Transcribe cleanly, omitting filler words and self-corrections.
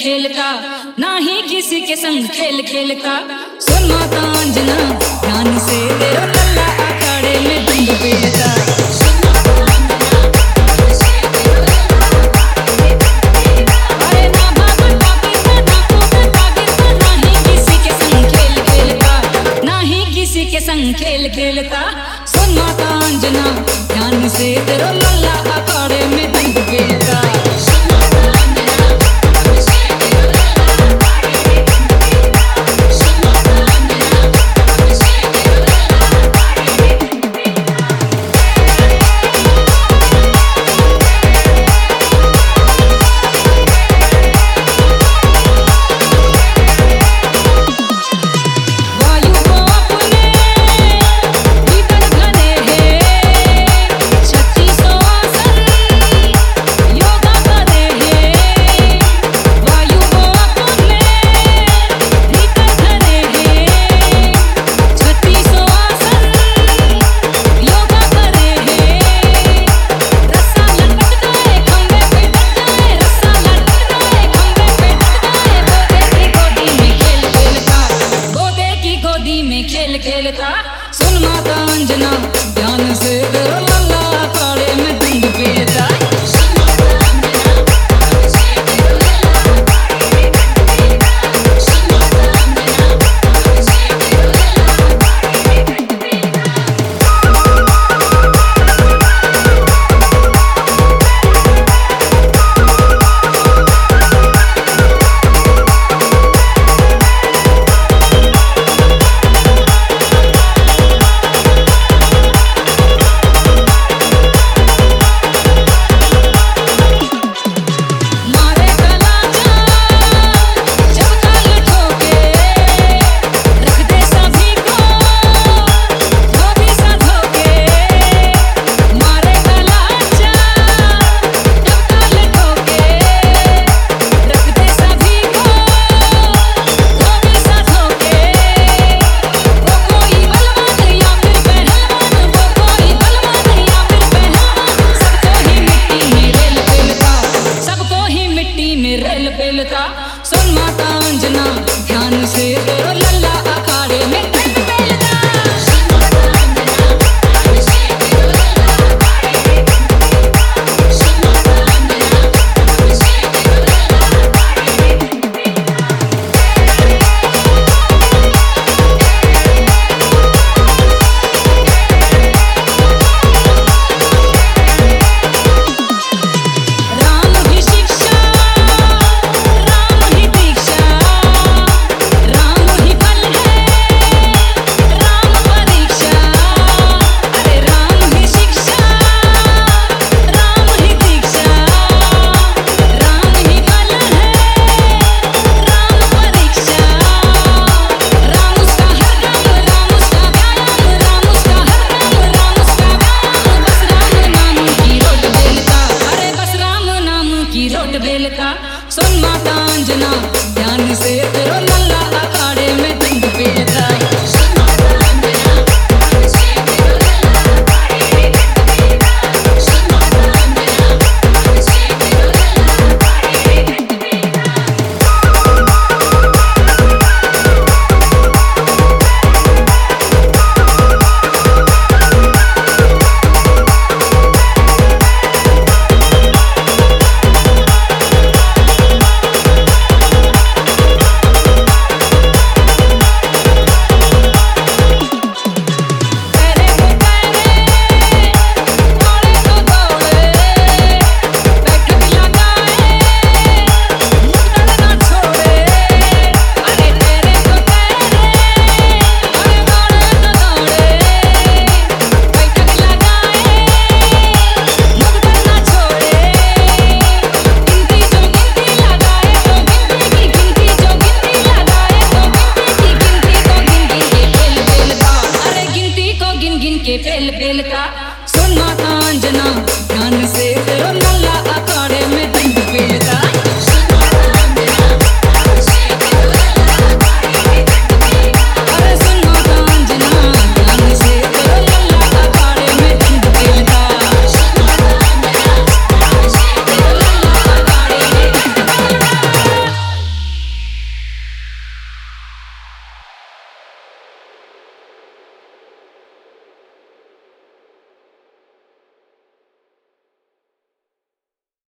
खेल का, ना ही किसी के संग खेल खेल का। सुन माता अंजना ध्यान से तेरा लल्ला अखाड़े में दंड पेलता। अरे ना भागो तागिर ना कूदो तागिर, ना ही किसी के संग खेल खेल का, ना ही किसी के संग खेल खेल का। सुन माता अंजना ध्यान से तेरा लल्ला अखाड़े में दंड पेलता। खेल खेलता। सुन माता अंजना ध्यान से तेरा लल्ला अखाड़े में दंड पेलता। सुन माता अंजना ध्यान से तेरा लल्ला अखाड़े में दंड पेलता। सुन माता अंजना ध्यान से तेरा लल्ला अखाड़े में दंड पेलता। सुन माता अंजना ध्यान से तेरा लल्ला अखाड़े में